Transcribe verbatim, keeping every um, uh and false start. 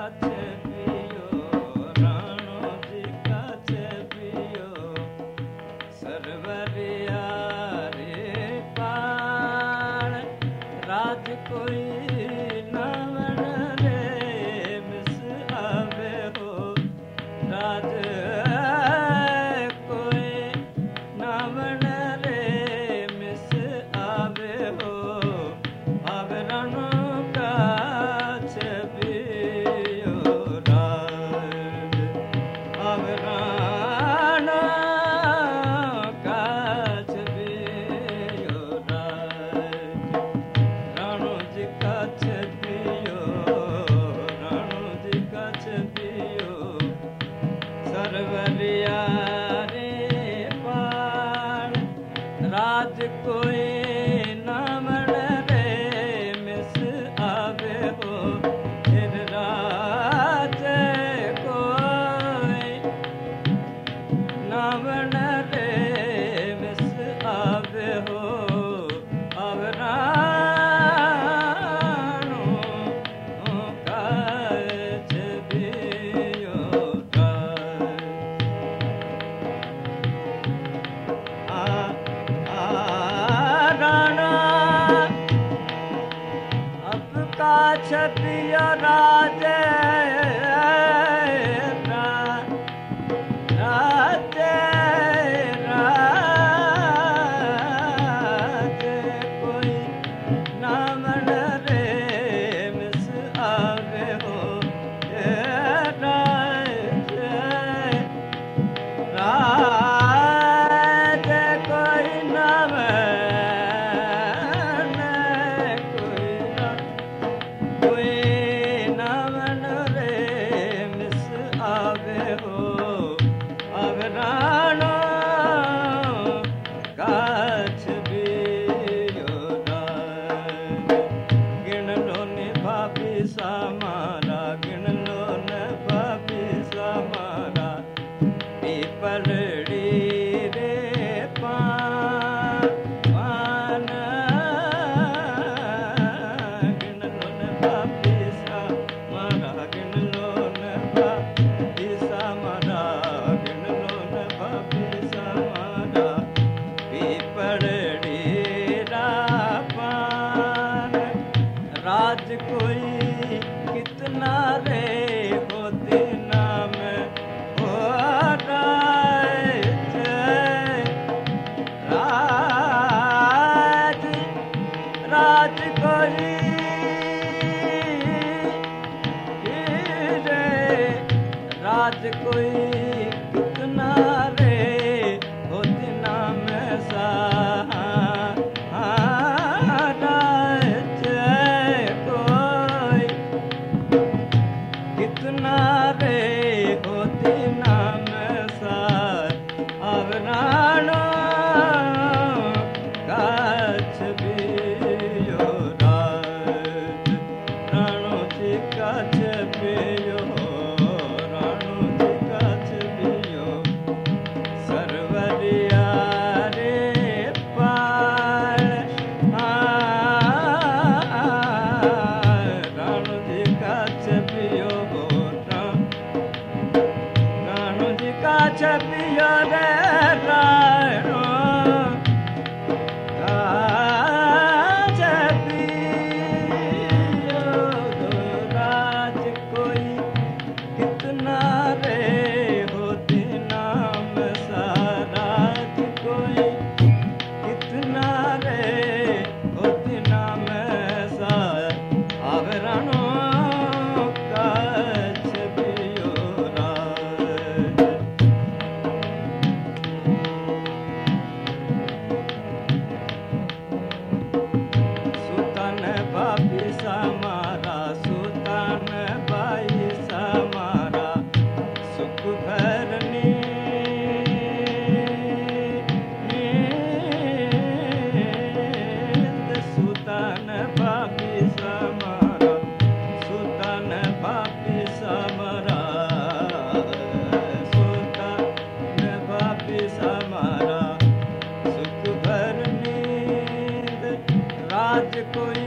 छपिया राजे राजे राजे कोई नाम रे मिस आवे हो राजे राजे कोई नाम समारा गिन लो न पापी समारा पीपलड़ी रे पान गिन लो न पापी समारा गिन लो न पापी समारा गिन लो न पापी समारा पीपलड़ी रा पान राज कोई कितना रे होते नाम हो राज राज राज कोई रे राज कोई कितना रे होते नाम सा कितना रे होते नाम सार आवराणो काछ बियो राज राणो जी काछ बियो राणो जी काछ बियो सरवरिया रे पाल राणो जी काछ बियो छपियो रे राणो छपियो राज कोई कितना रे होते नाम साराज कोई कितना रे होते नाम सार आवराणो समारा सुतान बाई समारा सुख भरनी सुतान बापी समारा सुतान बापी समारा सुतान बापी समारा सुख भरनी राज कोई